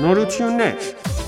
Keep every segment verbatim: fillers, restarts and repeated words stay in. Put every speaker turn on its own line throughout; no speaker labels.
Նորություններ։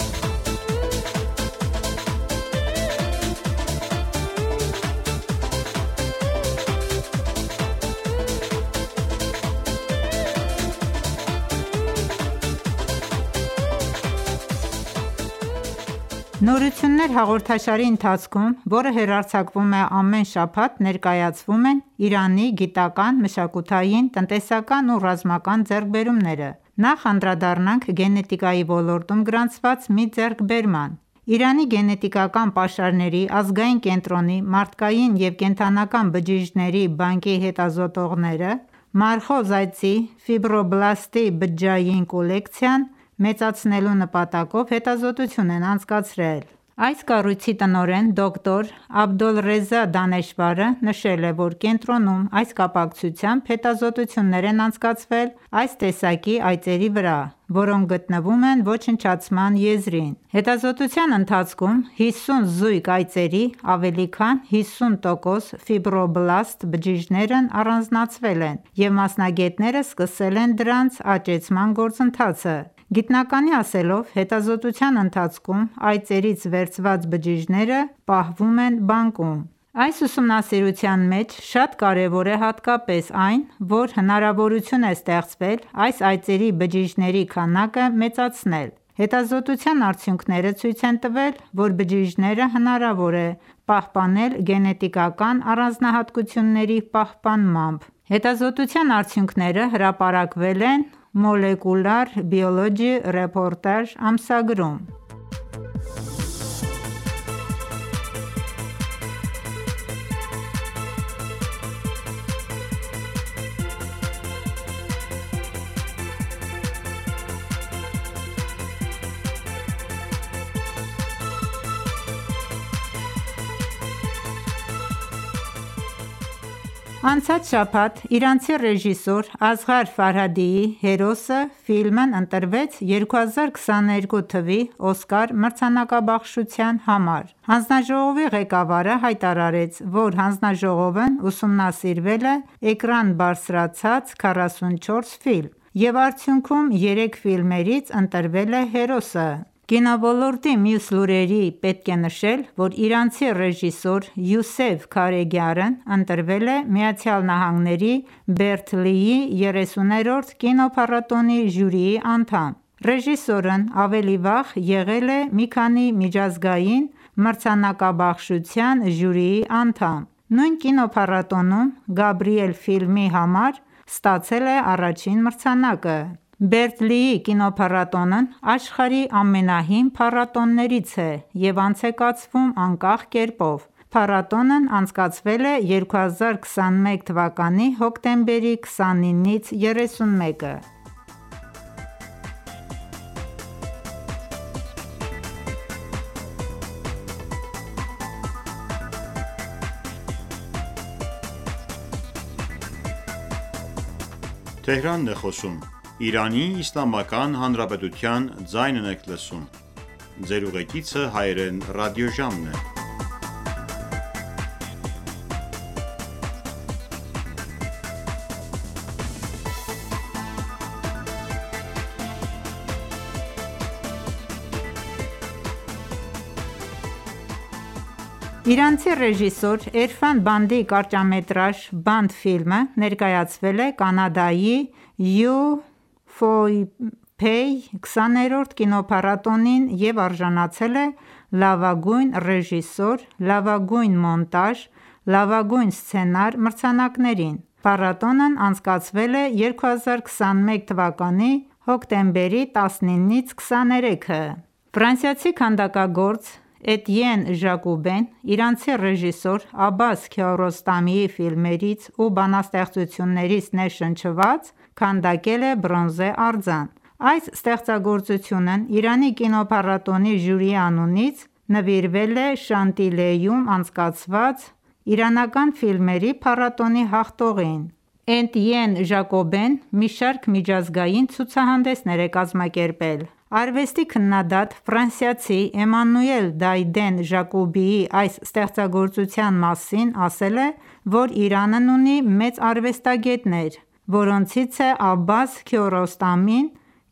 Նորություններ հաղորդաշարի ընթացքում, որը հեռարձակվում է ամեն շաբաթ, ներկայացվում են Իրանի գիտական, մշակութային, տնտեսական ու ռազմական ձեռքբերումները։ Նախ անդրադառնանք գենետիկայի ոլորտում գրանցված մի ձեռքբերման։ Իրանի գենետիկական պաշարների ազգային կենտրոնի մարդկային և կենդանական բջիջների բանկի հետազոտողները մարխոզ այծի ֆիբրոբլաստի բջջային կոլեկցիան մեծացնելու նպատակով հետազոտություն են անցկացրել։ Այս կառույցի տնօրեն դոկտոր Աբդոլռեզա Դանեշվարը նշել է, որ կենտրոնում այս կապակցությամբ հետազոտություններ են անցկացվել այս տեսակի այծերի վրա, որոնք գտնվում են ոչնչացման եզրին։ Հետազոտության ընթացքում հիսուն զույգ այծերի ավելի քան հիսուն տոկոս ֆիբրոբլաստ բջիջներն առանձնացվել են, և մասնագետները սկսել են դրանց աճեցման գործընթացը։ Գիտնականի ասելով, հետազոտության ընթացքում այծերից վերցված բջիջները պահվում են բանկում։ Այս ուսումնասիրության մեջ շատ կարևոր է հատկապես այն, որ հնարավորություն է ստեղծվել այս այծերի բջիջների քանակը մեծացնել։ Հետազոտության արդյունքները ցույց են տվել, որ բջիջները հնարավոր է պահպանել գենետիկական առանձնահատկությունների պահպանմամբ։ Հետազոտության արդյունքները հրապարակվել են Molecular Biology Reportage ամսագրում։ Անցած շաբաթ իրանցի ռեժիսոր Ասղար Ֆարհադիի «Հերոսը» ֆիլմն ընտրվեց երկու հազար քսաներկու թվականի Օսկար մրցանակաբաշխության համար։ Հանձնաժողովի ղեկավարը հայտարարեց, որ հանձնաժողովն ուսումնասիրվել է էկրան բարձրացած քառասունչորս ֆիլմ, և արդյունքում երեք ֆիլմերից ընտրվել է «Հերոսը»։ Կինոլորտի մյուս լուրերի պետք է նշել, որ իրանցի ռեժիսոր Յուսեֆ Քարեգյարն ընտրվել է ԱՄՆ-ի Բերքլիի երեսուներորդ կինոփառատոնի ժյուրիի անդամ։ Ռեժիսորն ավելի վաղ եղել է մի քանի միջազգային մրցանակաբաշխության ժյուրիի անդամ։ Նույն կինոփառատոնում «Գաբրիել» ֆիլմի համար ստացել է առաջին մրցանակը։ Բերկլիի կինոփառատոնն աշխարհի ամենահին փառատոներից է և անց է կացվում անկախ կերպով։ Փառատոնն անցկացվել է երկու հազար քսաներկու թվականի հոկտեմբերի քսանինից երեսունմեկը։ Իրանցի ռեժիսոր Էրֆան Բանդի կարճամետրաժ «Բանդ» ֆիլմը ներկայացվել է Կանադայի յու էֆ օ փի քսաներորդ կինոփառատոնին և արժանացել է «Լավագույն ռեժիսոր», «Լավագույն մոնտաժ», «Լավագույն սցենար» մրցանակներին։ Փառատոնն անցկացվել է երկու հազար քսաներկու թվականի հոկտեմբերի տասնինից քսաներեքը։ Ֆրանսիացի քանդակագործ Էտիեն Ժակոբեն իրանցի ռեժիսոր Աբբաս Քիարոստամիի ֆիլմերից ու բանաստեղծություններից ներշնչված քանդակել է բրոնզե արձան։ Այս ստեղծագործությունն Իրանի կինոփառատոնի ժյուրիի անունից նվիրվել է Շանտիլեում անցկացված իրանական ֆիլմերի փառատոնի հաղթողին։ Էտիեն Ժակոբեն մի շարք միջազգային ցուցահանդեսներ է կազմակերպել։ Արվեստի քննադատ ֆրանսիացի Էմանուել Դայդեն Ժակոբիի այս ստեղծագործության մասին ասել է, որ Իրանն ունի մեծ արվեստագետներ, որոնցից է Աբբաս Քիարոստամին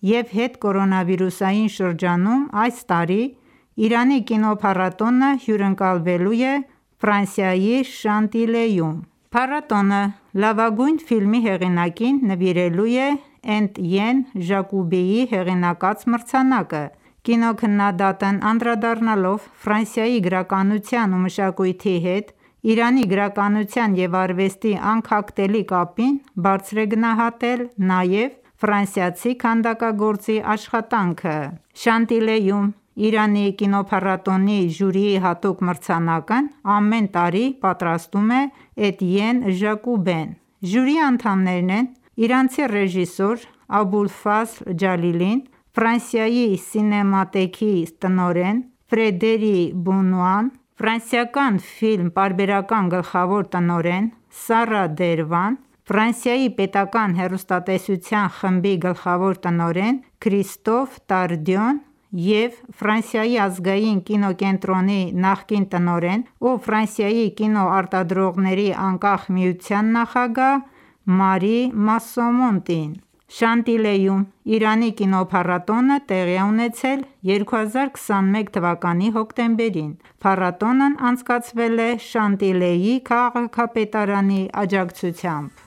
և հետկորոնավիրուսային շրջանում այս տարի Իրանի կինոփառատոնը հյուրընկալվելու է Ֆրանսիայի Շանտիլեում: Փառատոնը լավագույն ֆիլմի հեղինակին նվիրելու է Էտьեն Ժակուբեի հեղինակած մրցանակը: Կինոքննադատն անդրադառնալով Ֆրանսիայի գրականության ու մշակույթի հետ Իրանի գրականության և արվեստի անքակտելի կապին, բարձր է գնահատել նաև ֆրանսիացի քանդակագործի աշխատանքը: Շանտիլեում Իրանի կինոփառատոնի ժյուրիի հատուկ մրցանակն ամեն տարի պատրաստում է Էտьեն Ժակուբեն: Ժյուրիի անդամներն են իրանցի ռեժիսոր Աբուլֆազլ Ջալիլին, Ֆրանսիայի սինեմատեքի տնօրեն Ֆրեդերի Բունուան, ֆրանսիական ֆիլմ պարբերական գլխավոր տնօրեն Սառա Դերվան, Ֆրանսիայի պետական հեռուստատեսության խմբի գլխավոր տնօրեն Քրիստոֆ Տարդյոն և Ֆրանսիայի ազգային կինոկենտրոնի նախկին տնօրեն ու Ֆրանսիայի կինոարտադրողների անկախ միության նախագահ Մարի Մասսոմոնտին: Շանտիլեում Իրանի կինոփառատոնը տեղի է ունեցել երկու հազար քսաներկու թվականի հոկտեմբերին: Փառատոնն անցկացվել է Շանտիլեի քաղաքապետարանի աջակցությամբ: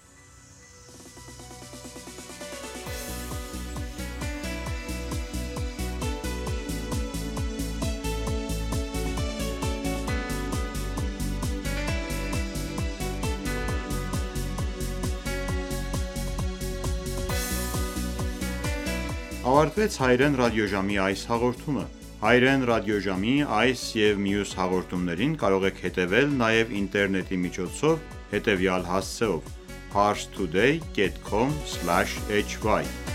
Ավարտվեց հայրեն ռադիոժամի այս հաղորդումը: Հայրեն ռադիոժամի այս և մյուս հաղորդումներին կարող եք հետևել նաև ինտերնետի միջոցով հետևյալ հասցեով՝ Parstoday dot com slash hy